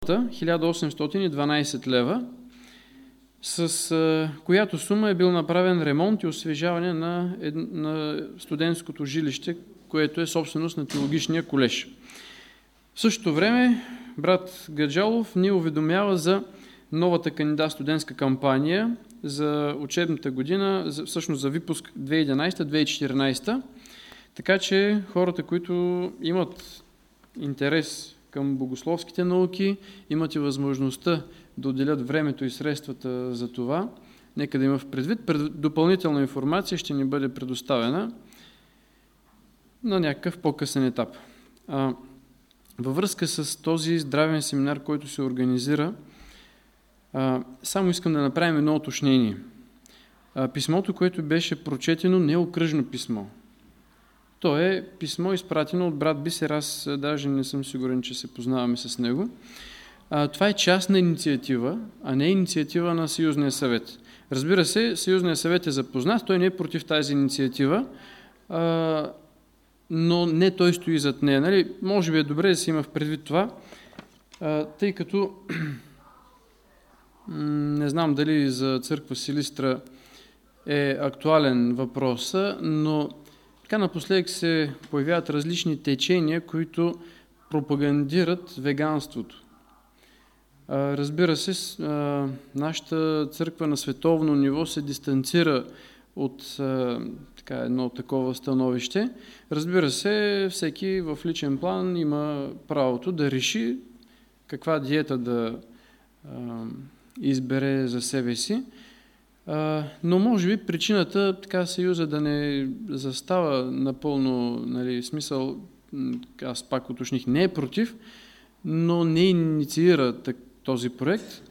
1812 лева, с която сума е бил направен ремонт и освежаване на студентското жилище, което е собственост на теологичния колеж. В същото време брат Гаджалов ни уведомява за новата кандидат-студентска кампания за учебната година, всъщност за випуск 2011-2014, така че хората, които имат интерес към богословските науки, имат и възможността да отделят времето и средствата за това, нека да има в предвид. Допълнителна информация ще ни бъде предоставена на някакъв по-късен етап. Във връзка с този здравен семинар, който се организира, само искам да направим едно уточнение. Писмото, което беше прочетено, не е окръжно писмо. То е писмо, изпратено от брат Бисер, аз даже не съм сигурен, че се познаваме с него. Това е частна инициатива, а не инициатива на Съюзния съвет. Разбира се, Съюзния съвет е запознат, той не е против тази инициатива, но не той стои зад нея. Нали? Може би е добре да се има в предвид това, тъй като не знам дали за църква Силистра е актуален въпрос, но така напоследък се появяват различни течения, които пропагандират веганството. Разбира се, нашата църква на световно ниво се дистанцира от едно такова становище. Разбира се, всеки в личен план има правото да реши каква диета да избере за себе си. Но може би причината Съюза да не застава напълно, нали, смисъл, аз пак уточних, не е против, но не инициира този проект,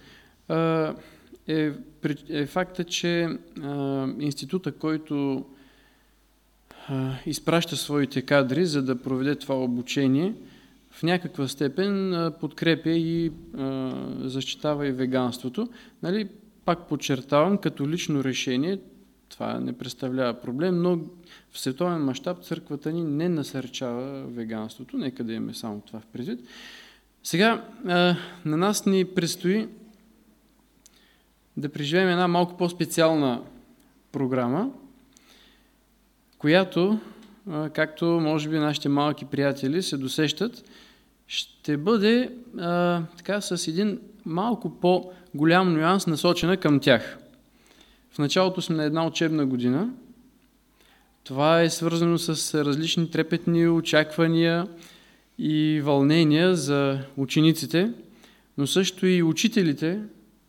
е факта, че института, който изпраща своите кадри, за да проведе това обучение, в някаква степен подкрепя и защитава и веганството. Нали, пак подчертавам, като лично решение, това не представлява проблем, но в световен мащаб църквата ни не насърчава веганството. Нека да имаме само това в предвид. Сега на нас ни предстои да преживеем една малко по-специална програма, която, както може би нашите малки приятели се досещат, ще бъде с един малко по-голям нюанс насочена към тях. В началото сме на една учебна година. Това е свързано с различни трепетни очаквания и вълнения за учениците, но също и учителите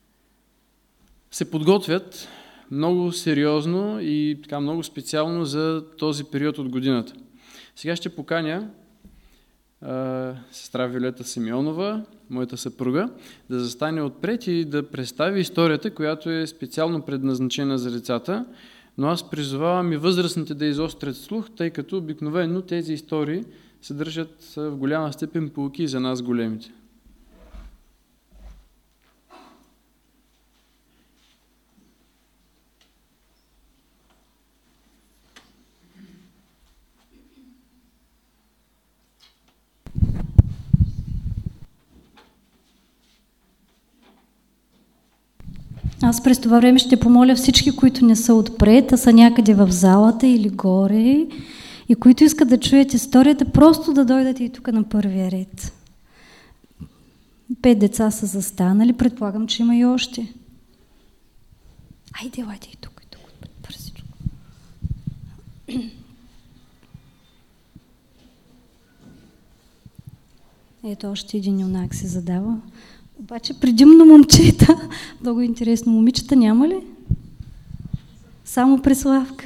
се подготвят много сериозно и много специално за този период от годината. Сега ще поканя сестра Виолета Симеонова, моята съпруга, да застане отпред и да представи историята, която е специално предназначена за децата, но аз призовавам и възрастните да изострят слух, тъй като обикновено тези истории съдържат в голяма степен поуки за нас големите. Аз през това време ще помоля всички, които не са отпред, а са някъде в залата или горе, и които искат да чуят историята, просто да дойдете и тук на първия ред. 5 деца са застанали, предполагам, че има и още. Айде и тук, бързичко. Ето още един юнак се задава. Обаче предимно момчета, много интересно, момичета няма ли? Само Преславка.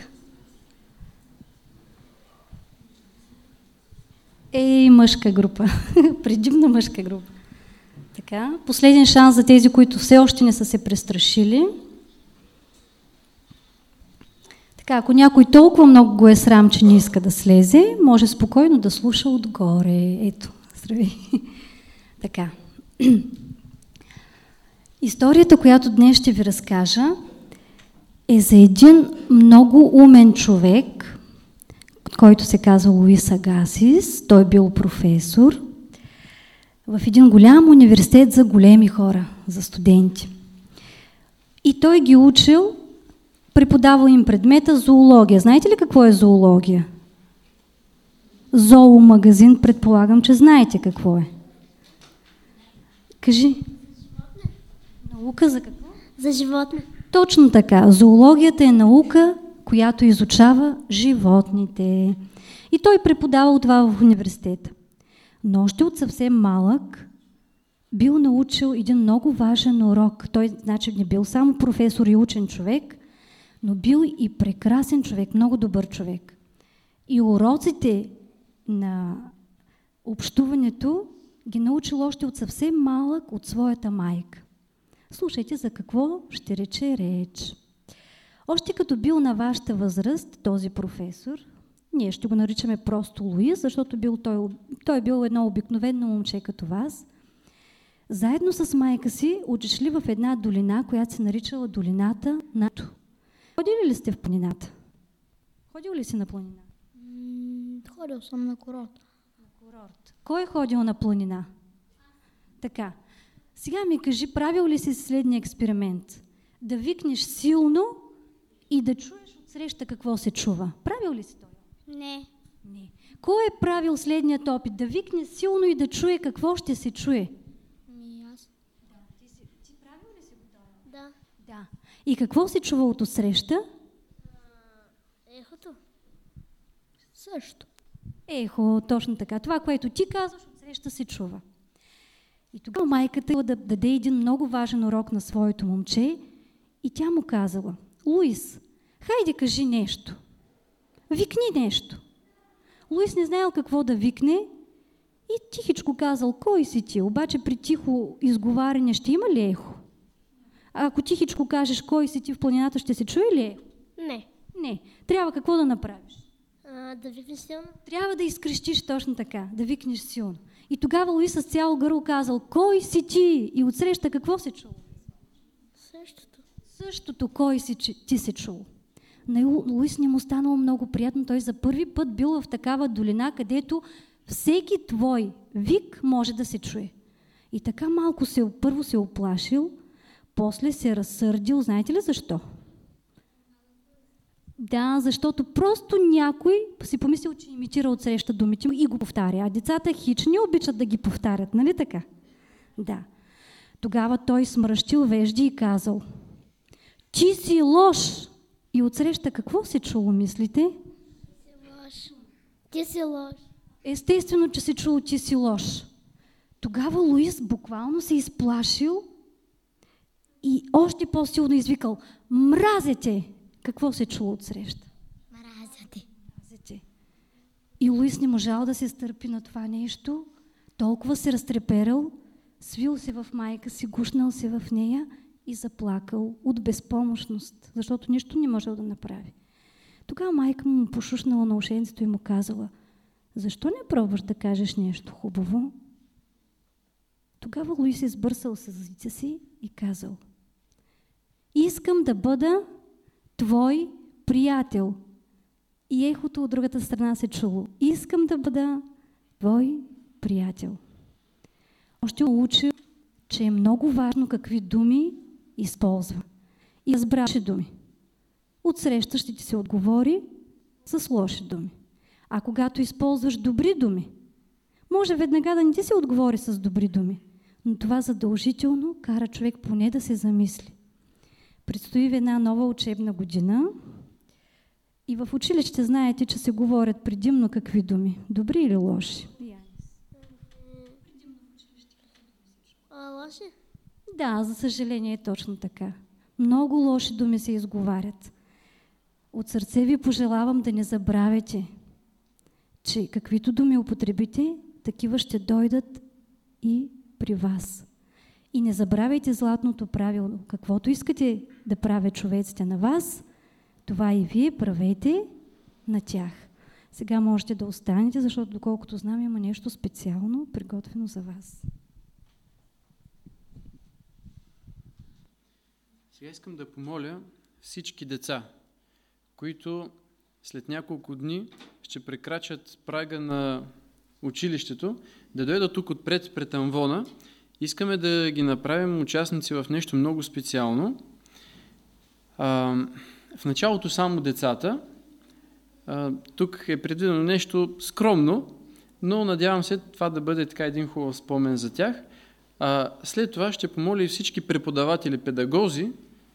Мъжка група. Предимно мъжка група. Така, последен шанс за тези, които все още не са се престрашили. Така, ако някой толкова много го е срам, че не иска да слезе, може спокойно да слуша отгоре. Ето, здравей. Така. Историята, която днес ще ви разкажа, е за един много умен човек, който се казва Луис Агасис. Той бил професор. в един голям университет за големи хора, за студенти. И той ги учил, преподавал им предмета зоология. Знаете ли какво е зоология? Зоомагазин, предполагам, че знаете какво е. Кажи. Наука за какво? За животни. Точно така. Зоологията е наука, която изучава животните. И той преподавал това в университета. Но още от съвсем малък бил научил един много важен урок. Той, значи, не бил само професор и учен човек, но бил и прекрасен човек, много добър човек. И уроците на общуването ги научил още от съвсем малък от своята майка. Слушайте за какво ще рече реч. Още като бил на вашата възраст, този професор, ние ще го наричаме просто Луис, защото той бил едно обикновено момче като вас, заедно с майка си отишли в една долина, която се наричала долината на... Ходили ли сте в планината? Ходил ли си на планина? Ходил съм на курорт. Кой е ходил на планина? Така. Сега ми кажи, правил ли си следния експеримент? Да викнеш силно и да чуеш отсреща какво се чува. Правил ли си това? Не. Не. Кой е правил следният опит? Да викне силно и да чуе какво ще се чуе? Аз. Да. Ти правил ли си го това? Да. Да. И какво се чува от отсреща? Ехото. Също. Ехо, точно така. Това, което ти казваш, отсреща се чува. И тогава майката да даде един много важен урок на своето момче и тя му казала: Луис, хайде кажи нещо. Викни нещо. Луис не знаел какво да викне и тихичко казал: кой си ти? Обаче при тихо изговаряне ще има ли ехо? А ако тихичко кажеш кой си ти в планината, ще се чуе ли ехо? Не. Не. Трябва какво да направиш? Да викнеш силно? Трябва да изкрещиш точно така, да викнеш силно. И тогава Луис с цяло гърло казал: кой си ти? И отсреща какво се чуло? Същото. Същото, кой си ти се чул. На Луис не му станало много приятно. Той за първи път бил в такава долина, където всеки твой вик може да се чуе. И така малко първо се оплашил, после се разсърдил. Знаете ли защо? Да, защото просто някой си помислил, че имитира отсреща думите и го повтаря. А децата хич не обичат да ги повтарят, нали така? Да. Тогава той смръщил вежди и казал: ти си лош! И отсреща какво се чуло, мислите? Ти си лош. Естествено, че се чуло: ти си лош. Тогава Луис буквално се изплашил и още по-силно извикал: мразя те! Какво се чуло отсреща? Мразя те. И Луис не можал да се стърпи на това нещо, толкова се разтреперал, свил се в майка си, гушнал се в нея и заплакал от безпомощност, защото нищо не можел да направи. Тогава майка му пошушнала на ушенцето и му казала: защо не пробваш да кажеш нещо хубаво? Тогава Луис избърсал с езици си и казал: искам да бъда твой приятел. И ехото от другата страна се чуло: искам да бъда твой приятел. Още учил, че е много важно какви думи използва. И разбраше думи. Отсреща ще ти се отговори с лоши думи. А когато използваш добри думи, може веднага да не ти се отговори с добри думи, но това задължително кара човек поне да се замисли. Предстои ви една нова учебна година и в училище знаете, че се говорят предимно какви думи? Добри или лоши? Лоши? Да, за съжаление е точно така. Много лоши думи се изговарят. От сърце ви пожелавам да не забравяте, че каквито думи употребите, такива ще дойдат и при вас. И не забравяйте златното правило. Каквото искате да правят човеците на вас, това и вие правете на тях. Сега можете да останете, защото доколкото знам, има нещо специално приготвено за вас. Сега искам да помоля всички деца, които след няколко дни ще прекрачат прага на училището, да дойдат тук отпред пред амвона. Искаме да ги направим участници в нещо много специално. В началото само децата. Тук е предвидено нещо скромно, но надявам се това да бъде така един хубав спомен за тях. След това ще помоля и всички преподаватели, педагози,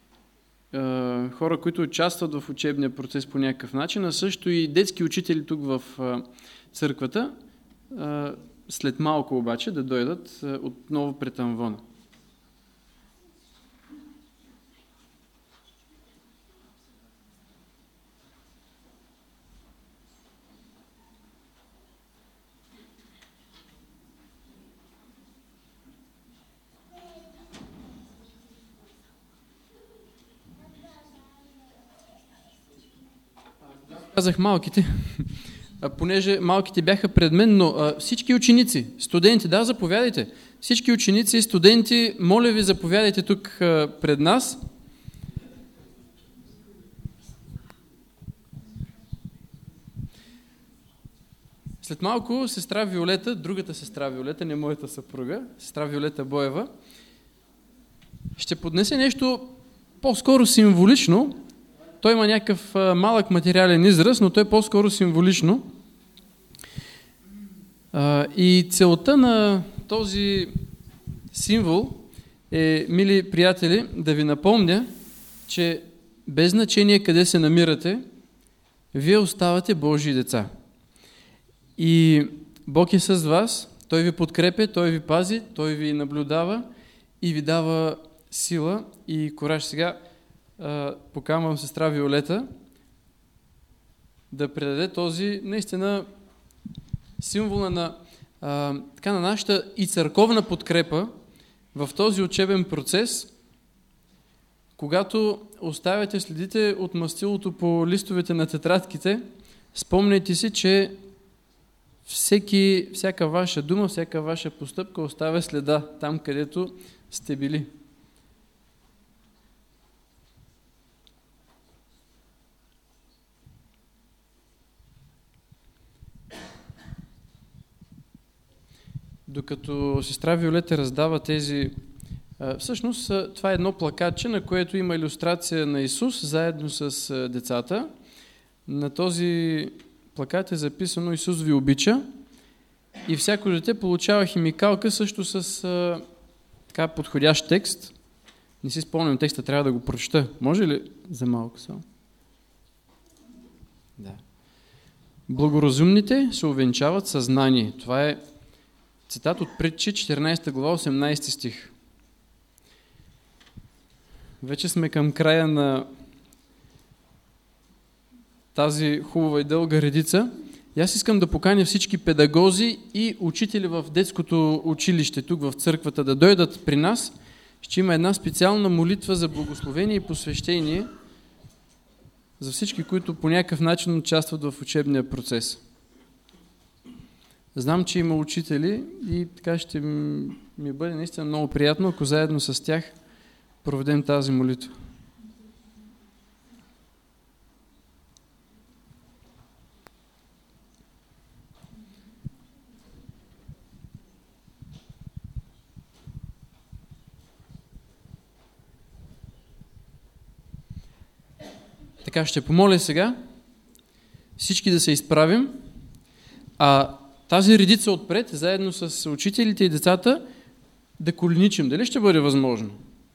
хора, които участват в учебния процес по някакъв начин, а също и детски учители тук в църквата, след малко обаче да дойдат отново пред амвона. Казах малките, понеже малките бяха пред мен, но всички ученици, студенти, да, заповядайте. Всички ученици, студенти, моля ви, заповядайте тук пред нас. След малко сестра Виолета, другата сестра Виолета, не моята съпруга, сестра Виолета Боева, ще поднесе нещо по-скоро символично. Той има някакъв малък материален израз, но той е по-скоро символично. И целта на този символ е, мили приятели, да ви напомня, че без значение къде се намирате, вие оставате Божии деца. И Бог е с вас, Той ви подкрепя, Той ви пази, Той ви наблюдава и ви дава сила и кураж. Сега поканвам сестра Виолета да предаде този наистина символ на нашата и църковна подкрепа в този учебен процес, когато оставяте следите от мастилото по листовете на тетрадките, спомняйте си, че всяка ваша дума, всяка ваша постъпка оставя следа там, където сте били. Докато сестра Виолета раздава тези... Всъщност това е едно плакатче, на което има илюстрация на Исус заедно с децата. На този плакат е записано "Исус ви обича" и всяко дете получава химикалка също с така подходящ текст. Не си спомням текста, трябва да го прочета. Може ли за малко само? Да. Благоразумните се увенчават със знание. Това е цитат от Притчи, 14 глава, 18 стих. Вече сме към края на тази хубава и дълга редица. И аз искам да поканя всички педагози и учители в детското училище, тук в църквата, да дойдат при нас. Ще има една специална молитва за благословение и посвещение за всички, които по някакъв начин участват в учебния процес. Знам, че има учители и така ще ми бъде наистина много приятно, ако заедно с тях проведем тази молитва. Така, ще помоля сега всички да се изправим, а тази редица отпред, заедно с учителите и децата, да коленичим. Дали ще бъде възможно?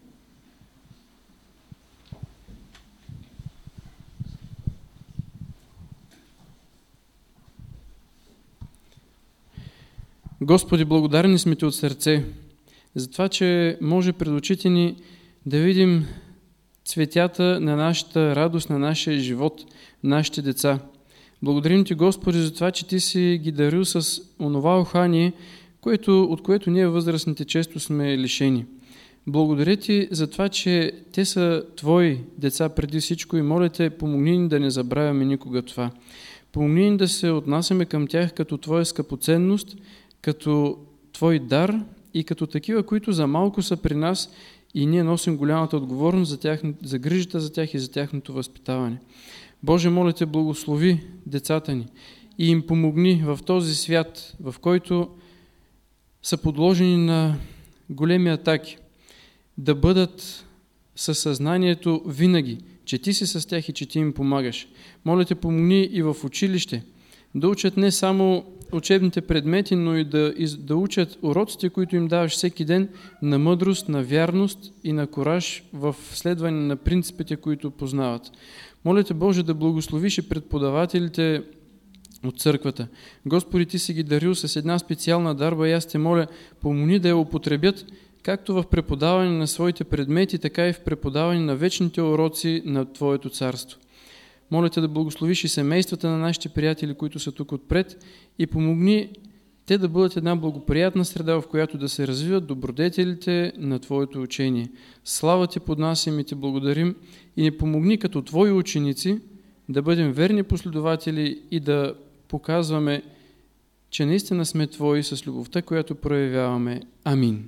Господи, благодарни сме Ти от сърце, за това, че може пред очите ни да видим цветята на нашата радост, на нашия живот, нашите деца. Благодарим Ти, Господи, за това, че Ти си ги дарил с онова ухание, от което ние възрастните често сме лишени. Благодаря Ти за това, че те са Твои деца преди всичко и моля Те, помогни ни да не забравяме никога това. Помогни ни да се отнасяме към тях като Твоя скъпоценност, като Твой дар и като такива, които за малко са при нас и ние носим голямата отговорност за грижата за тях и за тяхното възпитаване. Боже, моля Те, благослови децата ни и им помогни в този свят, в който са подложени на големи атаки, да бъдат със съзнанието винаги, че Ти си с тях и че Ти им помагаш. Моля Те, помогни и в училище да учат не само учебните предмети, но и да учат уроците, които им даваш всеки ден, на мъдрост, на вярност и на кураж в следване на принципите, които познават. Моля Те, Боже, да благословиш и преподавателите от църквата. Господи, Ти си ги дарил с една специална дарба и аз Те моля, помогни да я употребят както в преподаване на своите предмети, така и в преподаване на вечните уроци на Твоето царство. Моля Те да благословиш и семействата на нашите приятели, които са тук отпред, и помогни те да бъдат една благоприятна среда, в която да се развиват добродетелите на Твоето учение. Слава Ти поднасям и Ти благодарим и ни помогни като Твои ученици да бъдем верни последователи и да показваме, че наистина сме Твои с любовта, която проявяваме. Амин.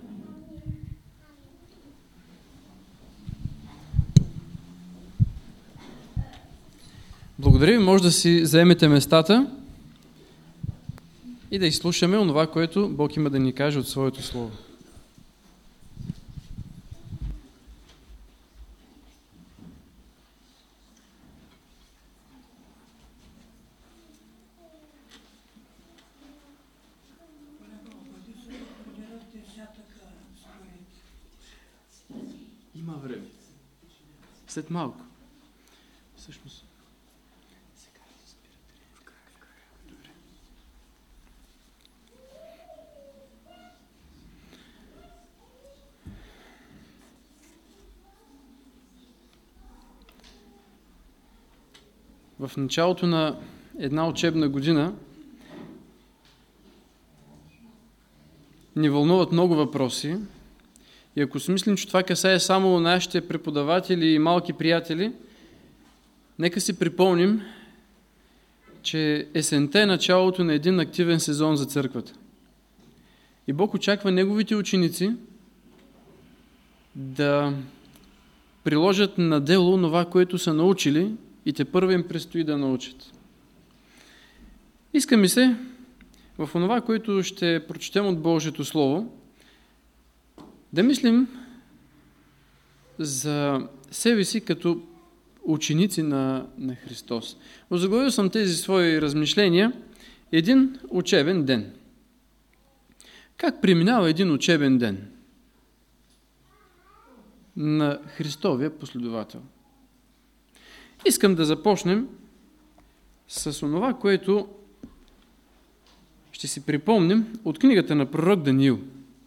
Благодаря ви, може да си заемете местата и да изслушаме онова, което Бог има да ни каже от Своето Слово. Има време. След малко. Всъщност. В началото на една учебна година ни вълнуват много въпроси и ако си мислим, че това касае само нашите преподаватели и малки приятели, нека си припомним, че есента е началото на един активен сезон за църквата. И Бог очаква Неговите ученици да приложат на дело това, което са научили и тепърва им предстои да научат. Иска ми се в това, което ще прочетем от Божието Слово, да мислим за себе си като ученици на Христос. Озаглавил съм тези свои размишления един учебен ден. Как преминава един учебен ден на Христовия последовател? Искам да започнем с онова, което ще си припомним от книгата на пророк Даниил.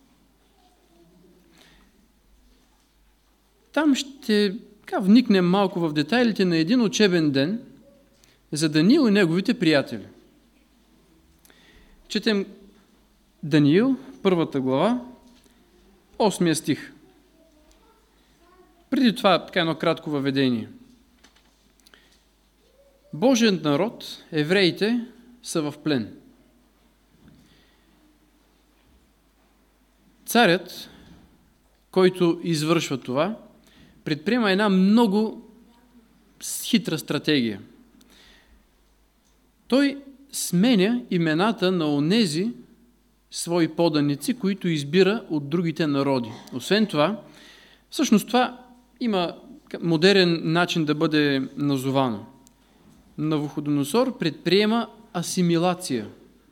Там ще вникнем малко в детайлите на един учебен ден за Даниил и неговите приятели. Четем Даниил, 1 глава, 8 стих. Преди това едно кратко въведение. Божият народ, евреите, са в плен. Царят, който извършва това, предприема една много хитра стратегия. Той сменя имената на онези свои поданици, които избира от другите народи. Освен това, всъщност това има модерен начин да бъде назовано. Навуходоносор предприема асимилация.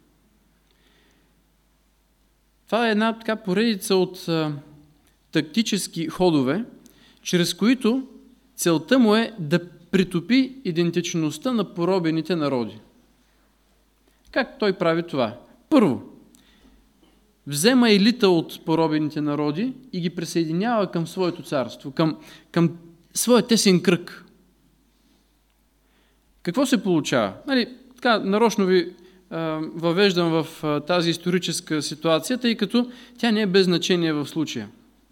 Това е една така поредица от тактически ходове, чрез които целта му е да притопи идентичността на поробените народи. Как той прави това? Първо, взема елита от поробените народи и ги присъединява към своето царство, към своя тесен кръг. Какво се получава? Така, нарочно ви въвеждам в тази историческа ситуация, тъй като тя не е без значение в случая.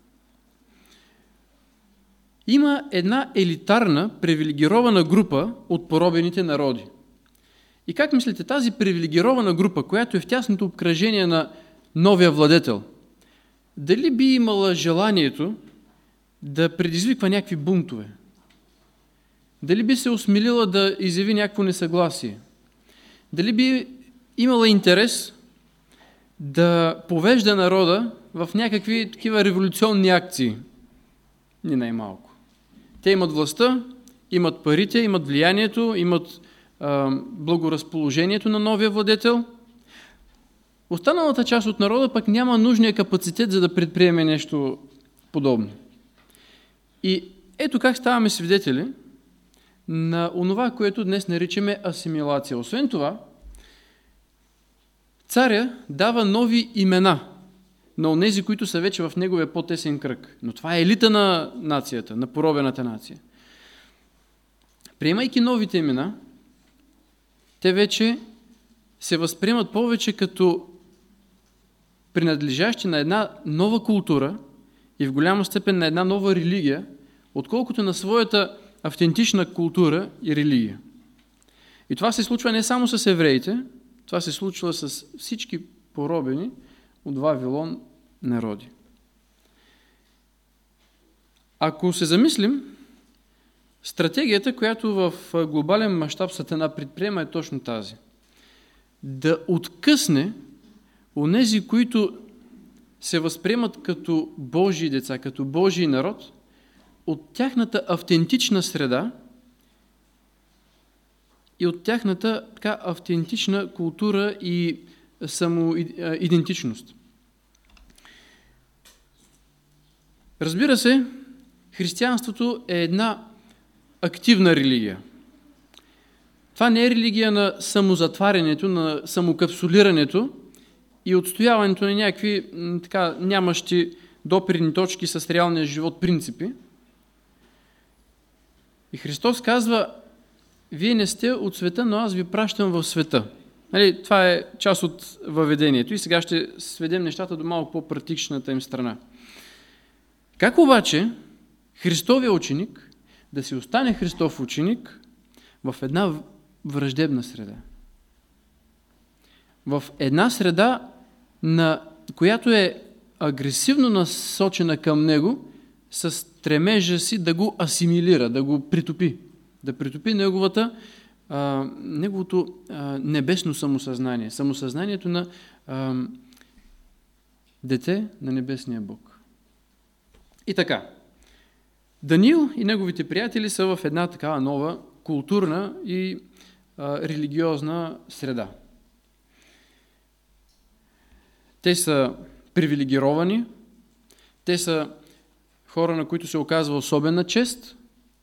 Има една елитарна, привилегирована група от поробените народи. И как мислите, тази привилегирована група, която е в тясното обкръжение на новия владетел, дали би имала желанието да предизвиква някакви бунтове? Дали би се осмелила да изяви някакво несъгласие? дали би имала интерес да повежда народа в някакви такива революционни акции? Ни най-малко. Те имат властта, имат парите, имат влиянието, имат благоразположението на новия владетел. Останалата част от народа пък няма нужния капацитет, за да предприеме нещо подобно. И ето как ставаме свидетели на онова, което днес наричаме асимилация. Освен това, царя дава нови имена на онези, които са вече в неговия по-тесен кръг. Но това е елита на нацията, на поробената нация. Приемайки новите имена, те вече се възприемат повече като принадлежащи на една нова култура и в голяма степен на една нова религия, отколкото на своята автентична култура и религия. И това се случва не само с евреите, това се случва с всички поробени от Вавилон народи. Ако се замислим, стратегията, която в глобален мащаб Сатана предприема, е точно тази. Да откъсне онези, които се възприемат като Божии деца, като Божий народ, от тяхната автентична среда и от тяхната така автентична култура и самоидентичност. Разбира се, християнството е една активна религия. Това не е религия на самозатварянето, на самокапсулирането и отстояването на някакви така нямащи допирни точки с реалния живот принципи. И Христос казва: вие не сте от света, но аз ви пращам в света. Нали, това е част от въведението и сега ще сведем нещата до малко по-практичната им страна. Как обаче Христовия ученик да си остане Христов ученик в една враждебна среда? В една среда, която е агресивно насочена към него, с стремежа си да го асимилира, да го притопи. Да притопи неговото небесно самосъзнание. Самосъзнанието на дете на небесния Бог. И така, Даниил и неговите приятели са в една такава нова културна и религиозна среда. Те са привилегировани, те са хора, на които се оказва особена чест.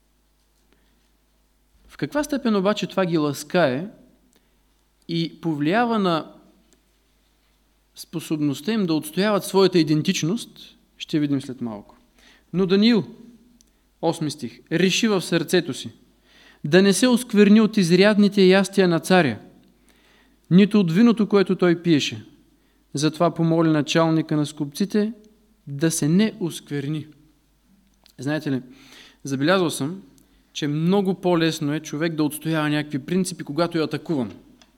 В каква степен обаче това ги ласкае и повлиява на способността им да отстояват своята идентичност, ще видим след малко. Но Даниил, 8 стих, реши в сърцето си да не се оскверни от изрядните ястия на царя, нито от виното, което той пиеше. Затова помоли началника на скупците да се не оскверни. Знаете ли, забелязал съм, че много по-лесно е човек да отстоява някакви принципи, когато е атакуван.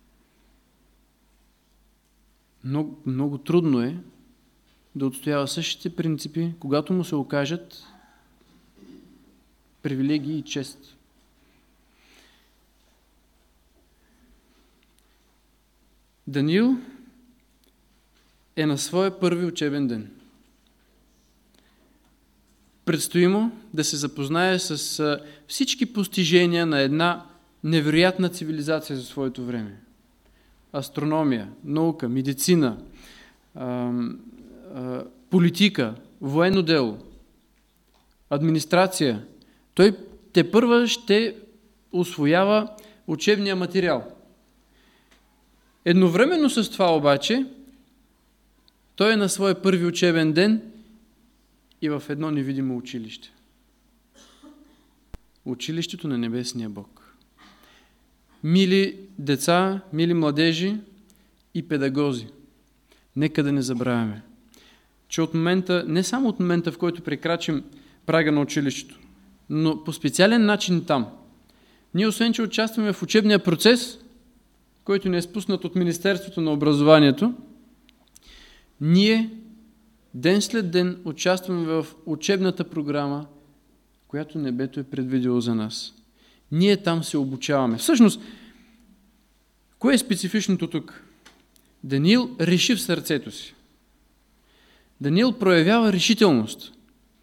Много трудно е да отстоява същите принципи, когато му се окажат привилегии и чест. Даниил е на своя първи учебен ден. Предстои му да се запознае с всички постижения на една невероятна цивилизация за своето време. Астрономия, наука, медицина, политика, военно дело, администрация. Той тепърва ще усвоява учебния материал. Едновременно с това обаче, той е на своя първи учебен ден и в едно невидимо училище. Училището на Небесния Бог. Мили деца, мили младежи и педагози, нека да не забравяме, че от момента, не само от момента, в който прекрачим прага на училището, но по специален начин там, ние освен, че участваме в учебния процес, който ни е спуснат от Министерството на образованието, ние ден след ден участваме в учебната програма, която небето е предвидило за нас. Ние там се обучаваме. Всъщност, Кое е специфичното тук? Даниил реши в сърцето си. Даниил проявява решителност.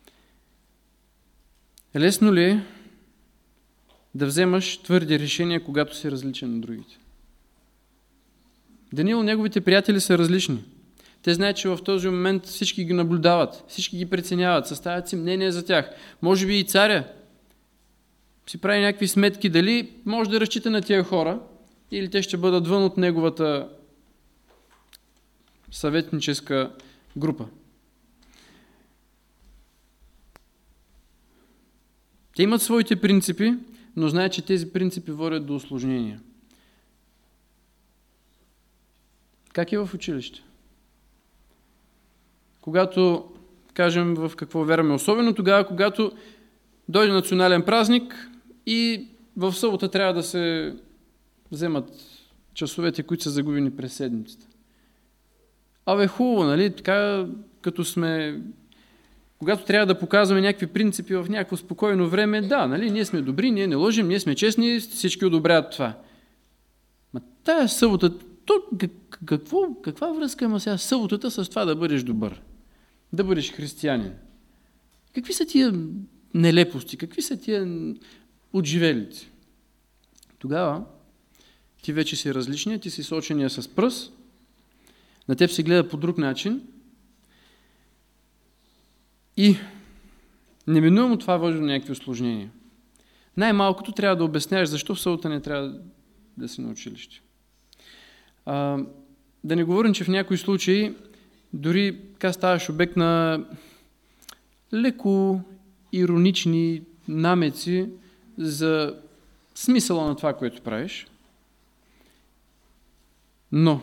Лесно ли е да вземаш твърди решения, когато си различен от другите? Даниил, неговите приятели са различни. Те знаят, че в този момент всички ги наблюдават, всички ги преценяват, съставят си мнение за тях. Може би и царя си прави някакви сметки, дали може да разчита на тия хора, или те ще бъдат вън от неговата съветническа група. Те имат своите принципи, но знаят, че тези принципи водят до усложнения. Как е в училище? Когато, кажем, в какво вярваме, особено тогава, когато дойде национален празник и в събота трябва да се вземат часовете, които са загубени през седмицата. Хубаво, нали? Така, като сме... Когато трябва да показваме някакви принципи в някакво спокойно време, да, нали? Ние сме добри, ние не лъжим, ние сме честни, всички одобряват това. Ма тая събота, каква връзка има сега съботата с това да бъдеш добър? Да бъдеш християнин? Какви са тия нелепости? Какви са тия отживелици? Тогава ти вече си различния, ти си сочения с пръст, на теб се гледа по друг начин и неминуемо това води до някакви усложнения. Най-малкото трябва да обясняваш защо в събота не трябва да си на училище. Да не говорим, че в някои случаи дори така ставаш обект на леко иронични намеци за смисъла на това, което правиш. Но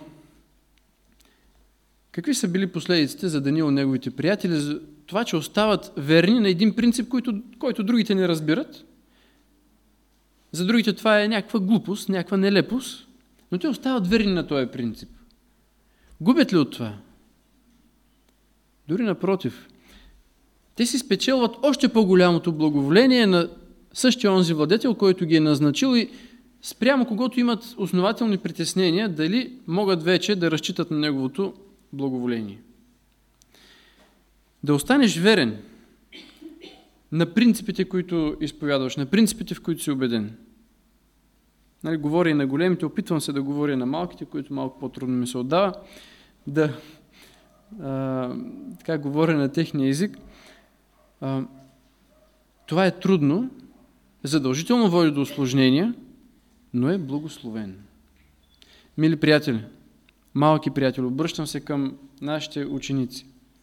какви са били последиците за Даниил и неговите приятели, за това, че остават верни на един принцип, който другите не разбират? За другите това е някаква глупост, някаква нелепост, но те остават верни на този принцип. Губят ли от това? Дори напротив. Те си спечелват още по-голямото благоволение на същия онзи владетел, който ги е назначил и спрямо когото имат основателни притеснения, дали могат вече да разчитат на неговото благоволение. Да останеш верен на принципите, които изповядваш, на принципите, в които си убеден. Нали, говоря и на големите, опитвам се да говоря на малките, които малко по-трудно ми се отдава, да така говоря на техния език. Това е трудно, задължително води до усложнения, но е благословен. Мили приятели, малки приятели, обръщам се към нашите ученици.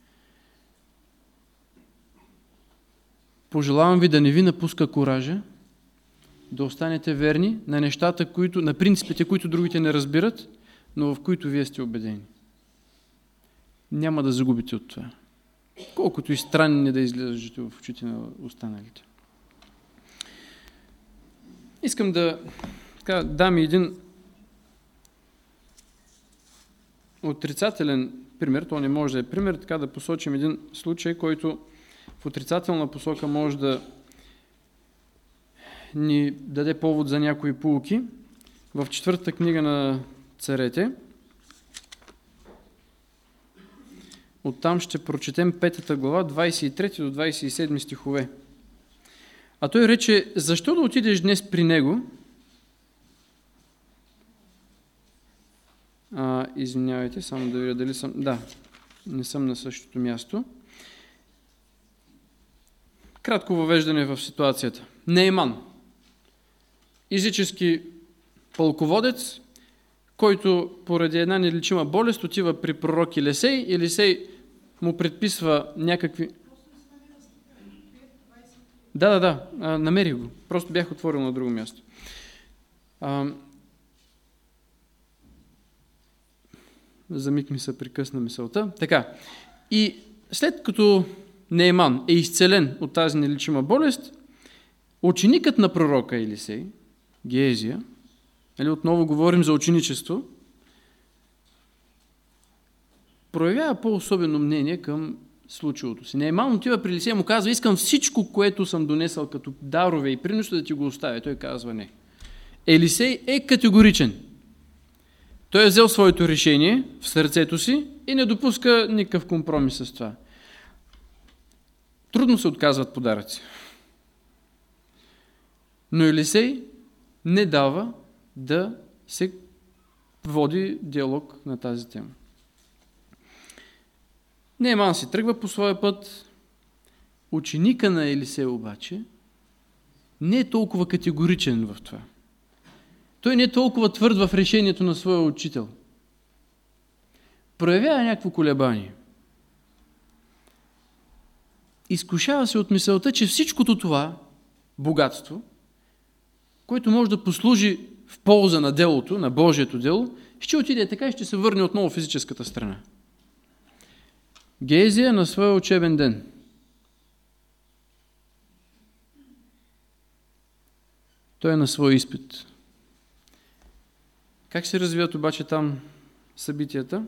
Пожелавам ви да не ви напуска коража, да останете верни на нещата, на принципите, които другите не разбират, но в които вие сте убедени. Няма да загубите от това. Колкото и странни да изглеждате в очите на останалите. Искам да дам един отрицателен пример, то не може да е пример, така да посочим един случай, който в отрицателна посока може да ни даде повод за някои поуки. В 4-та книга на царете, оттам ще прочетем 5 глава, 23 до 27 стихове. А той рече, защо да отидеш днес при него? Извинявайте, само да видя дали съм... Да, не съм на същото място. Кратко въвеждане в ситуацията. Нееман. Езически пълководец, който поради една нелечима болест отива при пророк Елисей. Елисей му предписва някакви... Да, намерих го. Просто бях отворил на друго място. За миг ми се прекъсна мисълта. Така. И след като Нееман е изцелен от тази нелечима болест, ученикът на пророка Елисей, Геезия, отново говорим за ученичество, проявява по-особено мнение към случилото си. Нееман отива при Елисей и му казва, искам всичко, което съм донесъл като дарове и приноси да ти го оставя. Той казва не. Елисей е категоричен. Той е взел своето решение в сърцето си и не допуска никакъв компромис с това. Трудно се отказват подаръци. Но Елисей не дава да се води диалог на тази тема. Нееман си тръгва по своя път. Ученика на Елисей обаче не е толкова категоричен в това. Той не е толкова твърд в решението на своя учител. Проявява някакво колебание. Изкушава се от мисълта, че всичкото това богатство, което може да послужи в полза на делото, на Божието дело, ще отиде така и ще се върне отново в физическата страна. Геhaзи е на своя учебен ден. Той е на своя изпит. Как се развиват обаче там събитията?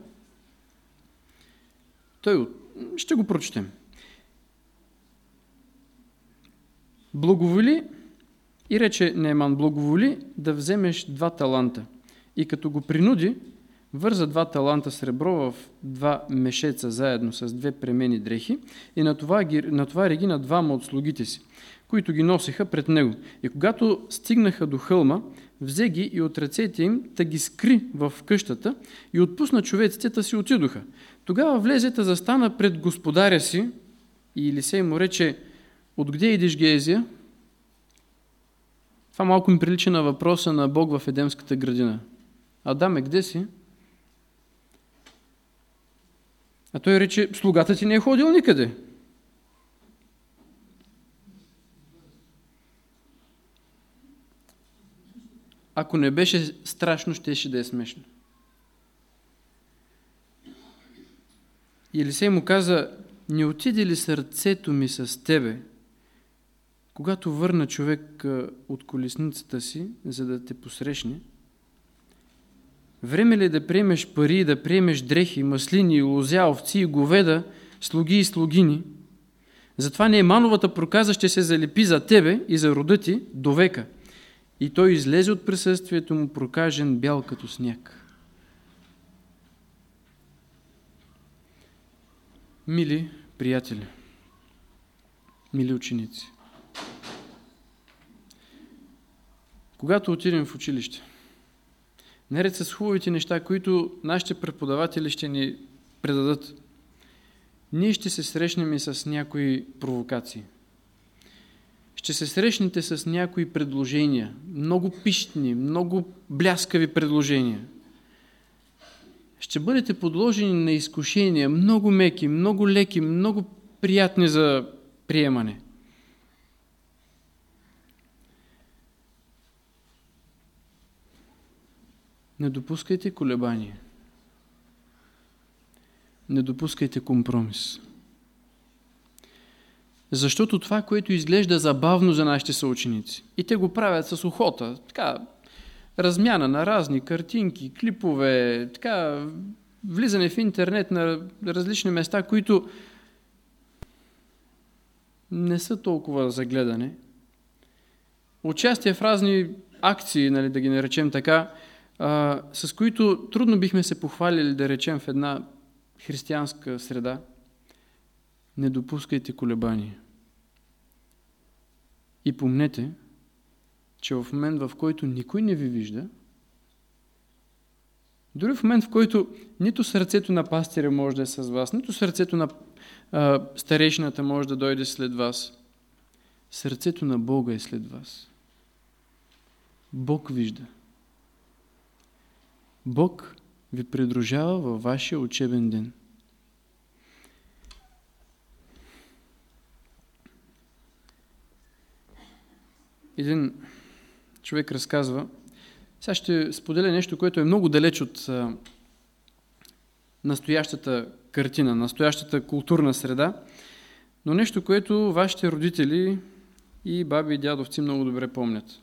Ще го прочетем. Благоволи и рече Нееман, благоволи да вземеш 2 таланта. И като го принуди, върза 2 таланта сребро в 2 мешеца заедно с 2 премени дрехи и натовари ги на 2 от слугите си, които ги носеха пред него. И когато стигнаха до хълма, взе ги и от ръцете им да ги скри в къщата и отпусна човеците да си отидоха. Тогава влезе да застана пред господаря си и Елисей му рече, откъде идеш, Геhazi? Това малко ми прилича на въпроса на Бог в Едемската градина. Адаме, къде си? А той рече, слугата ти не е ходил никъде. Ако не беше страшно, щеше да е смешно. И Елисей му каза, не отиде ли сърцето ми с тебе, когато върна човек от колесницата си, за да те посрещне? Време ли е да приемеш пари, да приемеш дрехи, маслини, лозя, овци и говеда, слуги и слугини? Затова Неемановата проказа ще се залепи за тебе и за рода ти до века. И той излезе от присъствието му прокажен бял като сняг. Мили приятели, мили ученици, когато отидем в училище, наред с хубавите неща, които нашите преподаватели ще ни предадат, ние ще се срещнем и с някои провокации. Ще се срещнете с някои предложения, много пищни, много бляскави предложения. Ще бъдете подложени на изкушения, много меки, много леки, много приятни за приемане. Не допускайте колебания. Не допускайте компромис. Защото това, което изглежда забавно за нашите съученици, и те го правят с охота, така, размяна на разни картинки, клипове, така, влизане в интернет на различни места, които не са толкова за гледане. Участие в разни акции, нали, да ги наречем така, с които трудно бихме се похвалили, да речем, в една християнска среда. Не допускайте колебания. И помнете, че в момент, в който никой не ви вижда, дори в момент, в който нито сърцето на пастиря може да е с вас, нито сърцето на старейшината може да дойде след вас, сърцето на Бога е след вас. Бог вижда. Бог ви придружава във вашия учебен ден. Един човек разказва, сега ще споделя нещо, което е много далеч от настоящата картина, настоящата културна среда, но нещо, което вашите родители и баби и дядовци много добре помнят.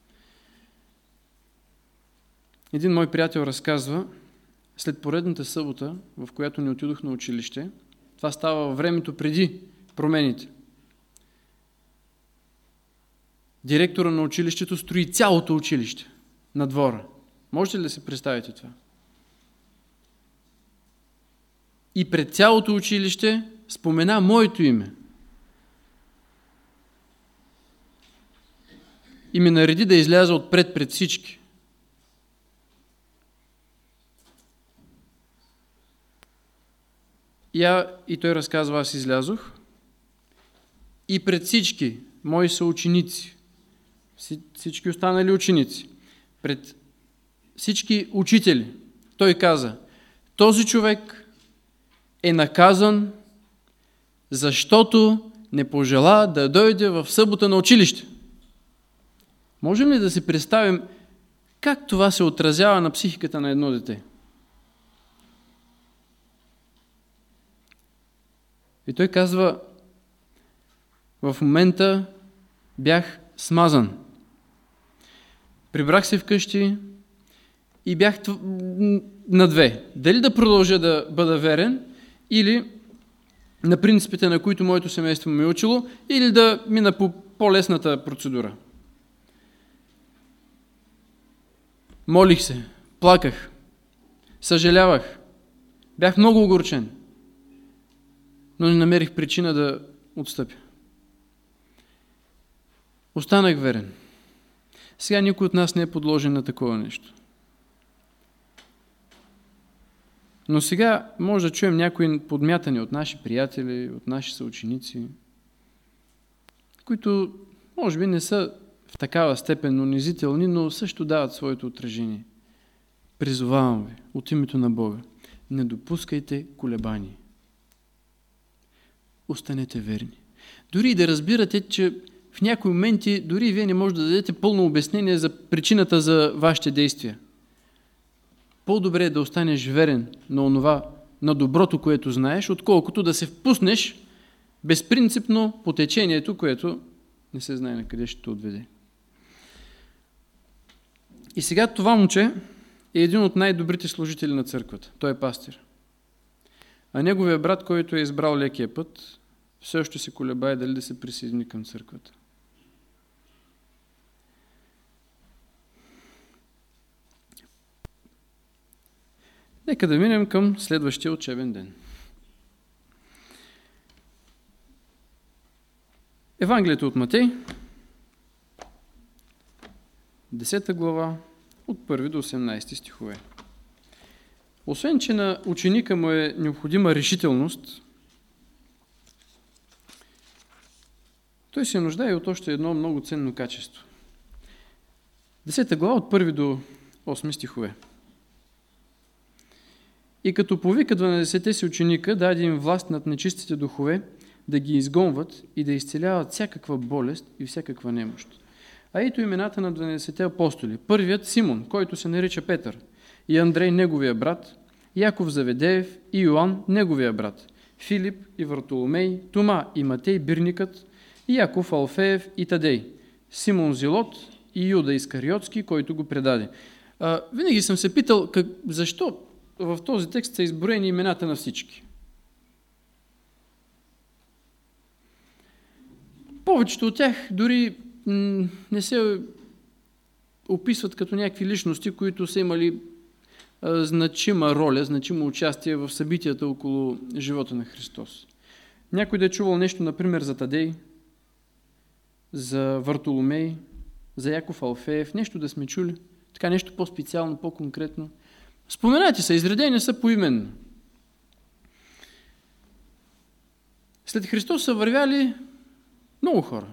Един мой приятел разказва, след поредната събота, в която не отидох на училище, това става във времето преди промените. Директора на училището строи цялото училище на двора. Можете ли да си представите това? и пред цялото училище спомена моето име. И ме нареди да изляза отпред пред всички. И той разказва, аз излязох и пред всички мои съученици, всички останали ученици, пред всички учители, той каза, този човек е наказан, защото не пожела да дойде в събота на училище. Можем ли да си представим как това се отразява на психиката на едно дете? И той казва, в момента бях смазан. Прибрах се вкъщи и бях на две. Дали да продължа да бъда верен или на принципите, на които моето семейство ме е учило, или да мина по по-лесната процедура. Молих се, плаках, съжалявах, бях много огорчен, но не намерих причина да отстъпя. Останах верен. Сега никой от нас не е подложен на такова нещо. Но сега може да чуем някои подмятания от наши приятели, от наши съученици, които може би не са в такава степен унизителни, но също дават своето отражение. Призовавам ви от името на Бога, не допускайте колебания. Останете верни. Дори да разбирате, че в някои моменти дори вие не можете да дадете пълно обяснение за причината за вашите действия. По-добре е да останеш верен на онова, на доброто, което знаеш, отколкото да се впуснеш безпринципно по течението, което не се знае на къде ще те отведе. И сега това момче е един от най-добрите служители на църквата. Той е пастир. А неговия брат, който е избрал лекия път, все още се колебае дали да се присъедини към църквата. Нека да минем към следващия учебен ден. Евангелието от Матей, 10 глава, от 1 до 18 стихове. Освен, че на ученика му е необходима решителност, той се нуждае от още едно много ценно качество. 10 глава, от 1 до 8 стихове. И като повика 12 си ученика, даде им власт над нечистите духове, да ги изгонват и да изцеляват всякаква болест и всякаква немощ. А ето имената на 12 апостоли. Първият Симон, който се нарича Петър, и Андрей, неговия брат, Яков Заведеев и Йоан, неговия брат, Филип и Вартоломей, Тома и Матей, бирникът, и Яков Алфеев и Тадей, Симон Зилот и Юда Искариотски, който го предаде. Винаги съм се питал, защо в този текст са изброени имената на всички. Повечето от тях дори не се описват като някакви личности, които са имали значима роля, значимо участие в събитията около живота на Христос. Някой да е чувал нещо, например, за Тадей, за Вартоломей, за Яков Алфеев, нещо да сме чули, така нещо по-специално, по-конкретно. Споменайте са, изредени са поименно. След Христос са вървяли много хора.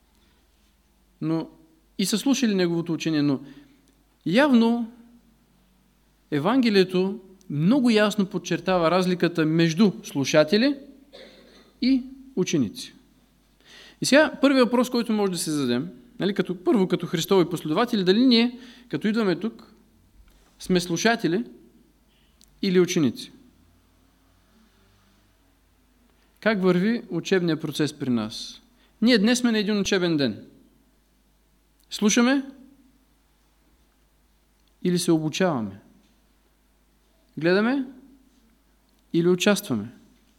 Но и са слушали Неговото учение, но явно Евангелието много ясно подчертава разликата между слушатели и ученици. И сега първият въпрос, който може да се зададем, нали, като Христови последователи, дали ние, като идваме тук, сме слушатели или ученици? Как върви учебният процес при нас? Ние днес сме на един учебен ден. Слушаме или се обучаваме? Гледаме или участваме?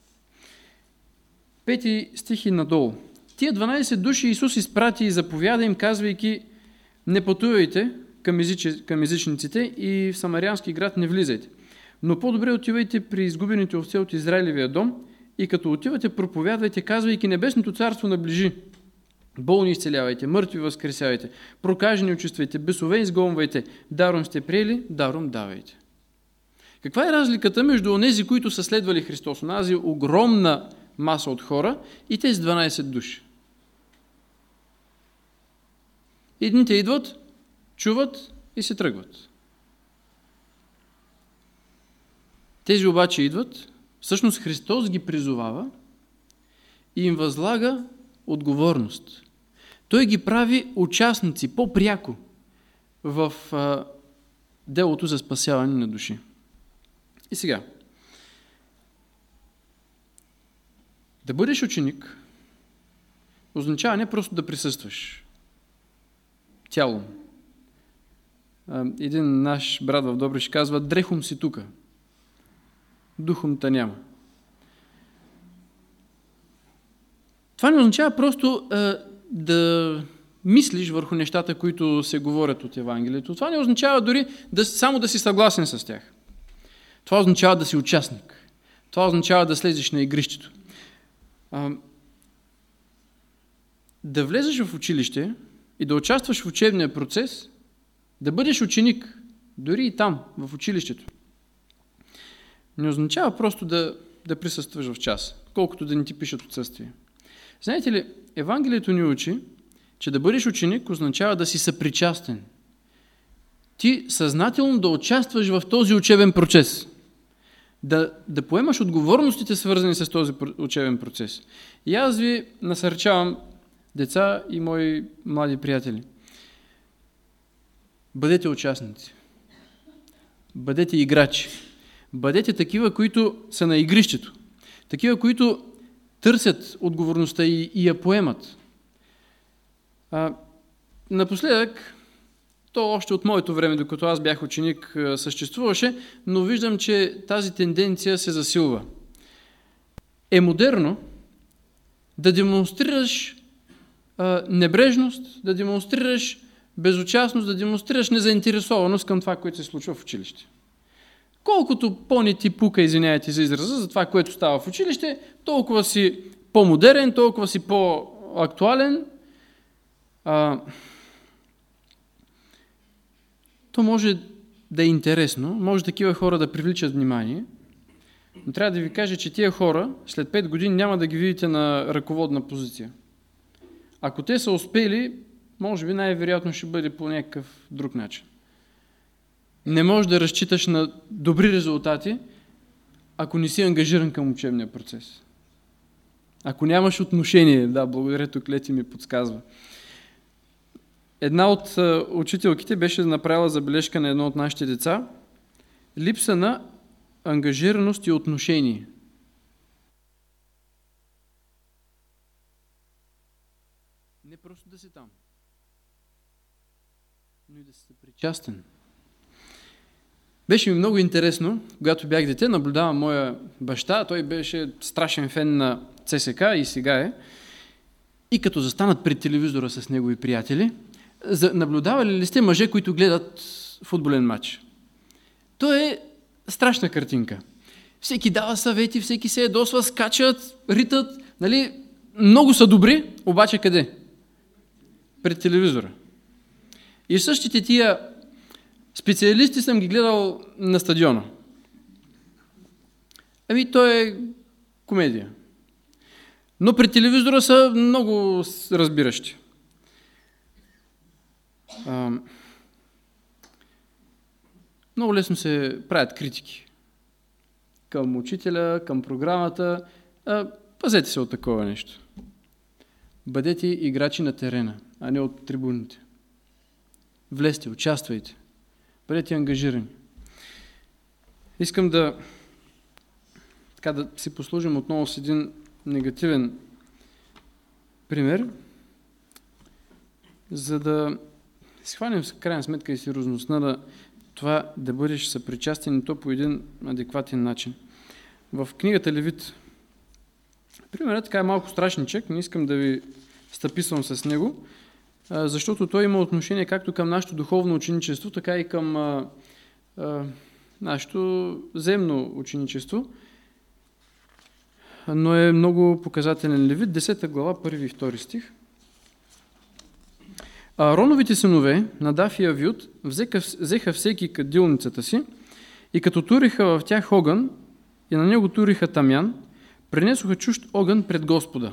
5 стих и надолу. Тия 12 души Исус изпрати и заповяда им, казвайки: не пътувайте към езичниците и в самарянски град не влизайте. Но по-добре отивайте при изгубените овце от Израилевия дом и като отивате, проповядвайте, казвайки: Небесното царство наближи. Болни изцелявайте, мъртви възкресявайте, прокажени очиствайте, бесове изгонвайте, даром сте приели, даром давайте. Каква е разликата между онези, които са следвали Христос, онази огромна маса от хора, и тези 12 души? Едните идват, чуват и се тръгват. Тези обаче идват, всъщност Христос ги призовава и им възлага отговорност. Той ги прави участници по-пряко в делото за спасяване на души. И сега, да бъдеш ученик означава не просто да присъстваш тялом. Един наш брат в Добрич казва: дрехом си тука, духом та няма. Това не означава просто да мислиш върху нещата, които се говорят от Евангелието. Това не означава дори само да си съгласен с тях. Това означава да си участник. Това означава да слезеш на игрището. Да влезеш в училище и да участваш в учебния процес, да бъдеш ученик, дори и там, в училището, не означава просто да присъстваш в час, колкото да не ти пишат отсъствие. Знаете ли, Евангелието ни учи, че да бъдеш ученик означава да си съпричастен. Ти съзнателно да участваш в този учебен процес. Да поемаш отговорностите, свързани с този учебен процес. И аз ви насърчавам, деца и мои млади приятели, бъдете участници. Бъдете играчи. Бъдете такива, които са на игрището. Такива, които търсят отговорността и я поемат. Напоследък, то още от моето време, докато аз бях ученик, съществуваше, но виждам, че тази тенденция се засилва. Е модерно да демонстрираш небрежност, да демонстрираш безучастност, да демонстрираш незаинтересованост към това, което се случва в училище. Колкото по-не ти пука, извиняйте за израза, за това, което става в училище, толкова си по-модерен, толкова си по-актуален. То може да е интересно, може такива хора да привличат внимание, но трябва да ви кажа, че тия хора след 5 години няма да ги видите на ръководна позиция. Ако те са успели, може би най-вероятно ще бъде по някакъв друг начин. Не можеш да разчиташ на добри резултати, ако не си ангажиран към учебния процес. Ако нямаш отношение, благодаря, тук Лети ми подсказва. Една от учителките беше направила забележка на едно от нашите деца: липса на ангажираност и отношение. Не просто да си там, но и да си съпричастен. Беше ми много интересно, когато бях дете, наблюдавам моя баща, той беше страшен фен на ЦСК и сега е. И като застанат пред телевизора с негови приятели, наблюдавали ли сте мъже, които гледат футболен матч? То е страшна картинка. Всеки дава съвети, всеки се ядосва, скачат, ритат, нали? Много са добри, обаче къде? Пред телевизора. И същите тия специалисти съм ги гледал на стадиона. То е комедия. Но пред телевизора са много разбиращи. Много лесно се правят критики към учителя, към програмата. Пазете се от такова нещо. Бъдете играчи на терена, а не от трибуните. Влезте, участвайте. Бъдете ангажирани. Искам да си послужим отново с един негативен пример, за да схванем в крайна сметка и сериозността на това да бъдеш съпричастен и то по един адекватен начин. В книгата Левит, примерът така е малко страшничък, не искам да ви стъписвам с него, защото той има отношение както към нашето духовно ученичество, така и към нашето земно ученичество, но е много показателен. Левит, 10 глава, 1 и 2 стих. Аароновите синове, Надав и Авиуд, взеха всеки кадилницата си и като туриха в тях огън и на него туриха тамян, принесоха чужд огън пред Господа.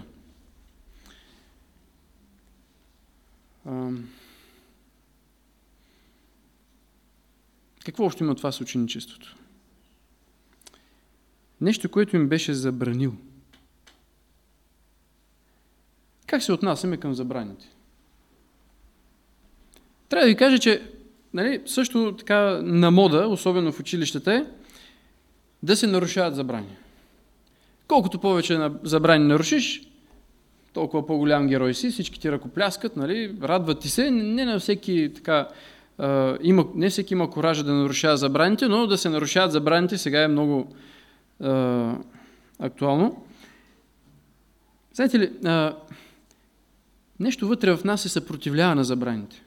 Какво още има това с ученичеството? Нещо, което им беше забранил. Как се отнасяме към забраните? Трябва да ви кажа, че също така на мода, особено в училищата, е да се нарушават забрани. Колкото повече забрани нарушиш, толкова по-голям герой си, всички ти ръкопляскат, радват ти се. Не на всеки не всеки има коража да нарушава забраните, но да се нарушават забраните сега е много актуално. Знаете ли, нещо вътре в нас се съпротивлява на забраните.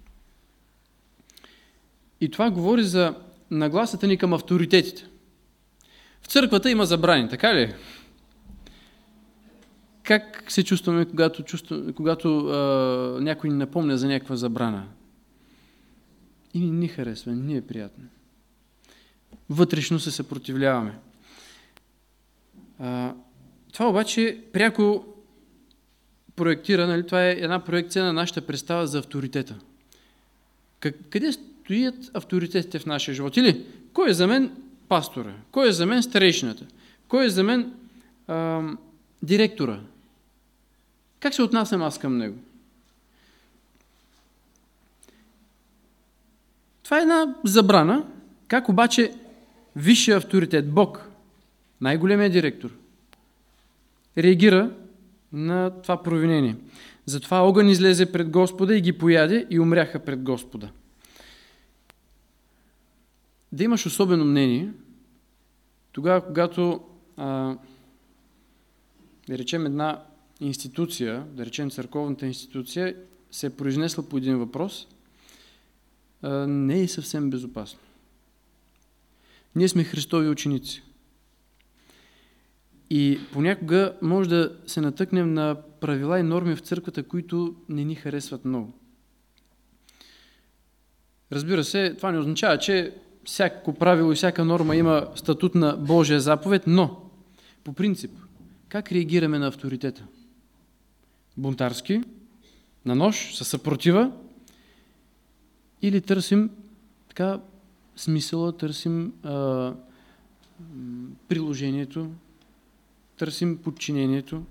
И това говори за нагласата ни към авторитетите. В църквата има забрани, така ли? Как се чувстваме, когато някой ни напомня за някаква забрана? И ни харесва, ни е приятно. Вътрешно се съпротивляваме. Това обаче пряко проектира, това е една проекция на нашата представа за авторитета. Къде стоят авторитетите в нашия живот? Или кой е за мен пастора? Кой е за мен старейшината? Кой е за мен директора? Как се отнасям аз към него? Това е една забрана. Как обаче висшия авторитет, Бог, най-големият директор, реагира на това провинение. Затова огън излезе пред Господа и ги пояде и умряха пред Господа. Да имаш особено мнение, тогава, когато да речем една институция, да речем църковната институция, се е произнесла по един въпрос, не е съвсем безопасно. Ние сме Христови ученици. И понякога може да се натъкнем на правила и норми в църквата, които не ни харесват много. Разбира се, това не означава, че всяко правило и всяка норма има статут на Божия заповед, но по принцип, как реагираме на авторитета? Бунтарски, на нож, със съпротива, или търсим смисъла, търсим приложението, търсим подчинението.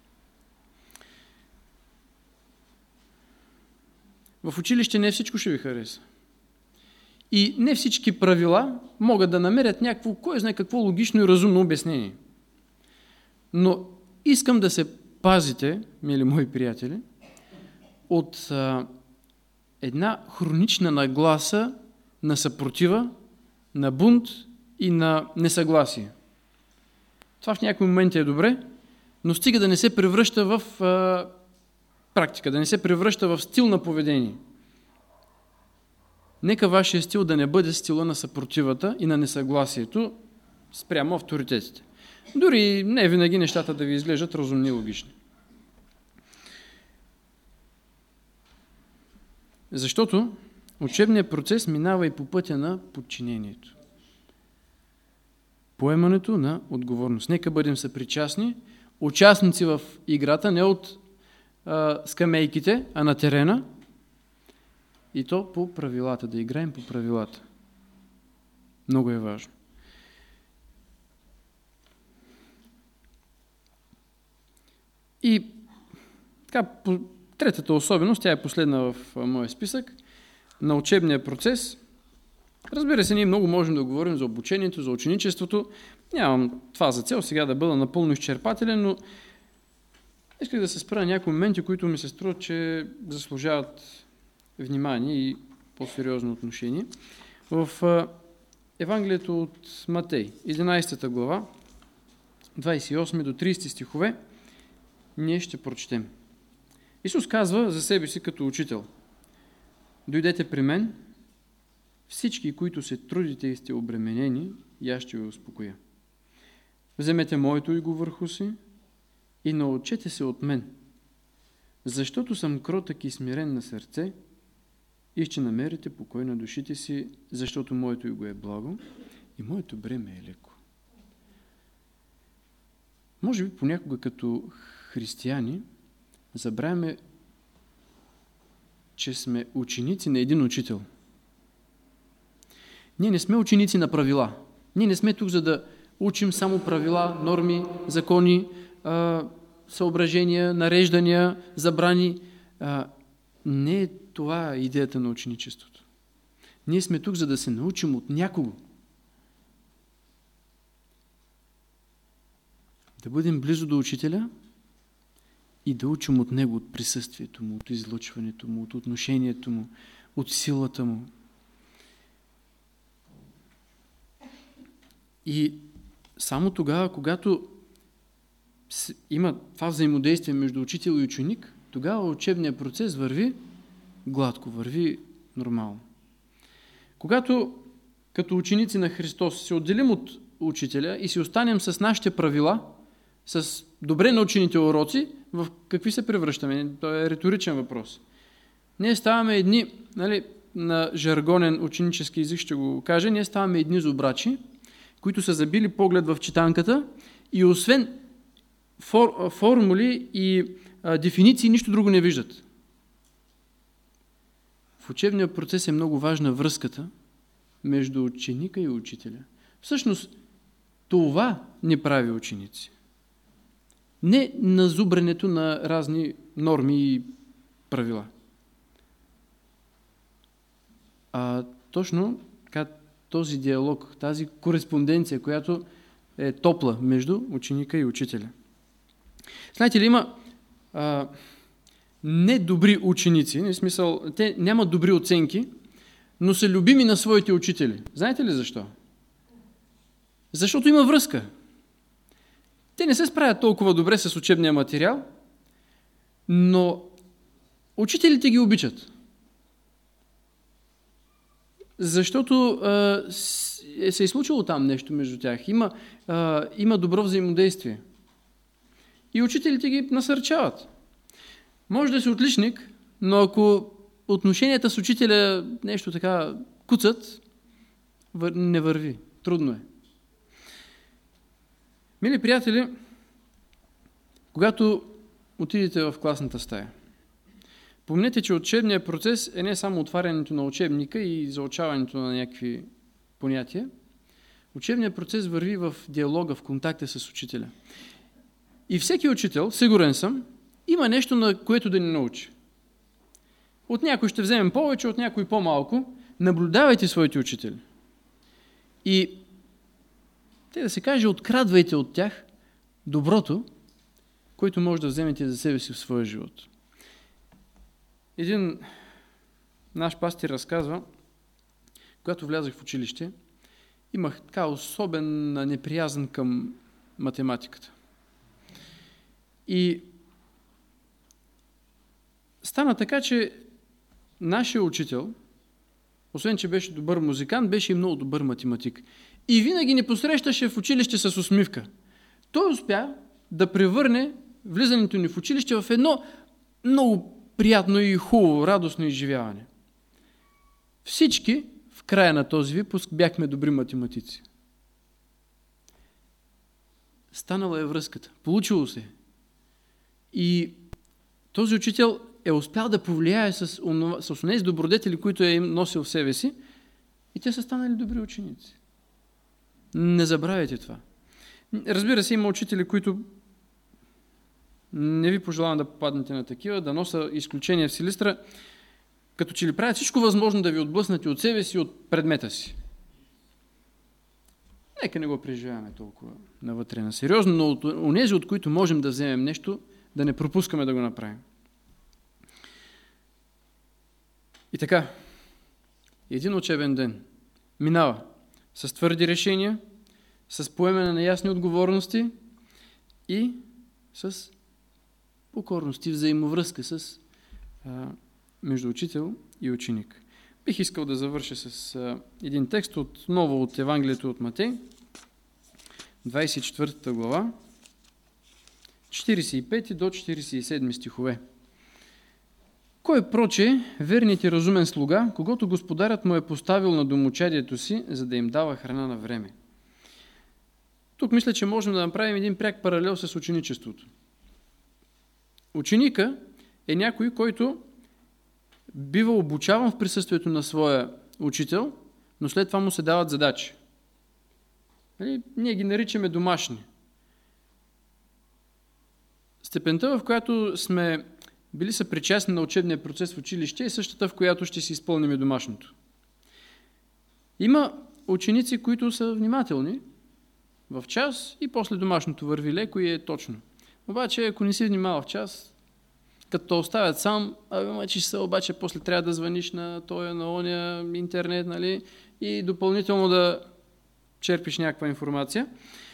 В училище не всичко ще ви хареса. И не всички правила могат да намерят някакво, кой знае какво логично и разумно обяснение. Но искам да се пазите, мили мои приятели, от една хронична нагласа на съпротива, на бунт и на несъгласие. Това в някои моменти е добре, но стига да не се превръща в практика, да не се превръща в стил на поведение. Нека вашия стил да не бъде стила на съпротивата и на несъгласието спрямо авторитетите. Дори не винаги нещата да ви изглеждат разумни и логични. Защото учебният процес минава и по пътя на подчинението. Поемането на отговорност. Нека бъдем съпричастни, участници в играта, не от скамейките, а на терена. И то по правилата, да играем по правилата. Много е важно. И така, третата особеност, тя е последна в моя списък, на учебния процес. Разбира се, ние много можем да говорим за обучението, за ученичеството. Нямам това за цел сега да бъда напълно изчерпателен, но исках да се спра на някои моменти, които ми се струват, че заслужават внимание и по-сериозно отношение. В Евангелието от Матей, 11 глава, 28 до 30 стихове, ние ще прочетем. Исус казва за себе си като учител: дойдете при мен всички, които се трудите и сте обременени, и аз ще ви успокоя. Вземете моето иго върху си и научете се от мен, защото съм кротък и смирен на сърце и ще намерите покой на душите си, защото моето иго е благо и моето бреме е леко. Може би понякога като християни забравяме, че сме ученици на един учител. Ние не сме ученици на правила. Ние не сме тук, за да учим само правила, норми, закони, съображения, нареждания, забрани. Не е това идеята на ученичеството. Ние сме тук, за да се научим от някого. Да бъдем близо до учителя и да учим от него, от присъствието му, от излъчването му, от отношението му, от силата му. И само тогава, когато има това взаимодействие между учител и ученик, тогава учебният процес върви гладко, върви нормално. Когато като ученици на Христос се отделим от учителя и си останем с нашите правила, с добре научените уроци, в какви се превръщаме? Това е риторичен въпрос. Ние ставаме едни, на жаргонен ученически език ще го кажа, ние ставаме едни зубрачи, които са забили поглед в читанката и освен формули и дефиниции нищо друго не виждат. В учебния процес е много важна връзката между ученика и учителя. Всъщност, това ни прави ученици. Не назубрането на разни норми и правила. А точно този диалог, тази кореспонденция, която е топла между ученика и учителя. Знаете ли, има недобри ученици, в смисъл, те нямат добри оценки, но са любими на своите учители. Знаете ли защо? Защото има връзка. Те не се справят толкова добре с учебния материал, но учителите ги обичат. Защото се е случило там нещо между тях. Има добро взаимодействие. И учителите ги насърчават. Може да си отличник, но ако отношенията с учителя нещо така куцат, не върви. Трудно е. Мили приятели, когато отидете в класната стая, помнете, че учебният процес е не само отварянето на учебника и заучаването на някакви понятия. Учебният процес върви в диалога, в контакта с учителя. И всеки учител, сигурен съм, има нещо, на което да ни научи. От някой ще вземем повече, от някой по-малко. Наблюдавайте своите учители. И те да се каже, открадвайте от тях доброто, което може да вземете за себе си в своя живот. Един наш пастир разказва, когато влязах в училище, имах така особена неприязън към математиката. И стана така, че нашия учител, освен че беше добър музикант, беше и много добър математик. И винаги ни посрещаше в училище с усмивка. Той успя да превърне влизането ни в училище в едно много приятно и хубаво, радостно изживяване. Всички в края на този випуск бяхме добри математици. Станала е връзката. Получило се. И този учител е успял да повлияе с онези добродетели, които е носил в себе си, и те са станали добри ученици. Не забравяйте това. Разбира се, има учители, които не ви пожелавам да попаднете на такива, да носа изключения в Силистра, като че ли правят всичко възможно да ви отблъснете от себе си, от предмета си. Нека не го преживяваме толкова навътре на сериозно, но от онези, от които можем да вземем нещо, да не пропускаме да го направим. И така, един учебен ден минава с твърди решения, с поемане на ясни отговорности и с покорност и взаимовръзка между учител и ученик. Бих искал да завърша с един текст отново от Евангелието от Матей, 24 глава, 45 до 47 стихове. Кой проче, верният и разумен слуга, когато господарят му е поставил на домочадието си, за да им дава храна на време. Тук мисля, че можем да направим един пряк паралел с ученичеството. Ученика е някой, който бива обучаван в присъствието на своя учител, но след това му се дават задачи. Ние ги наричаме домашни. Степента, в която сме били съпричастни на учебния процес в училище, е същата, в която ще си изпълним домашното. Има ученици, които са внимателни в час и после домашното върви леко и е точно. Обаче, ако не си внимава в час, като оставят сам, мъчиш се, обаче после трябва да звъниш на тоя, на оня, интернет, нали, и допълнително да черпиш някаква информация.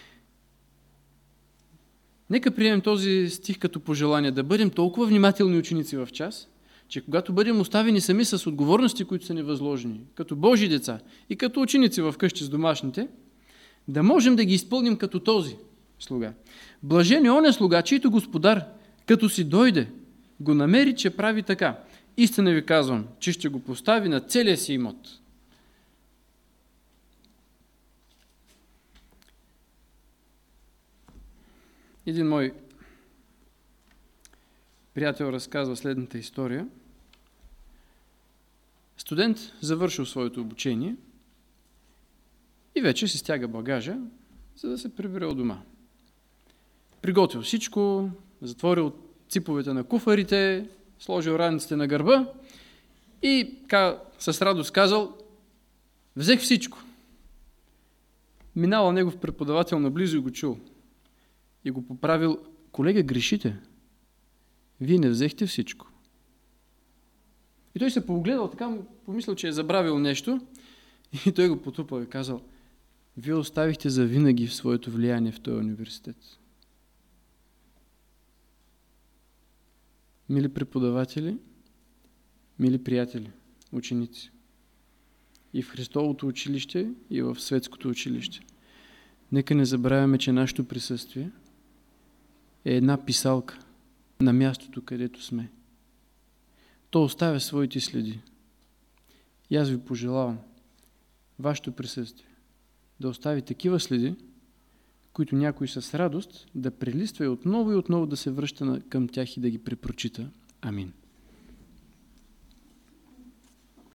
Нека приемем този стих като пожелание да бъдем толкова внимателни ученици в час, че когато бъдем оставени сами с отговорности, които са ни възложени, като Божи деца и като ученици в къщи с домашните, да можем да ги изпълним като този слуга. Блажен е оня слуга, чийто господар, като си дойде, го намери, че прави така. Истина ви казвам, че ще го постави на целия си имот. Един мой приятел разказва следната история. Студент завършил своето обучение и вече се стяга багажа, за да се прибере от дома. Приготвил всичко, затворил циповете на куфарите, сложил раниците на гърба и с радост казал: взех всичко. Минал негов преподавател наблизо и го чул. И го поправил: колега, грешите. Вие не взехте всичко. И той се погледал така, помислил, че е забравил нещо, и той го потупал и казал: вие оставихте за винаги в своето влияние в този университет. Мили преподаватели, мили приятели, ученици, и в Христовото училище, и в светското училище, нека не забравяме, че нашето присъствие е една писалка на мястото, където сме. То оставя своите следи. И аз ви пожелавам вашето присъствие да остави такива следи, които някой с радост да прелиства и отново да се връща към тях и да ги препрочита. Амин.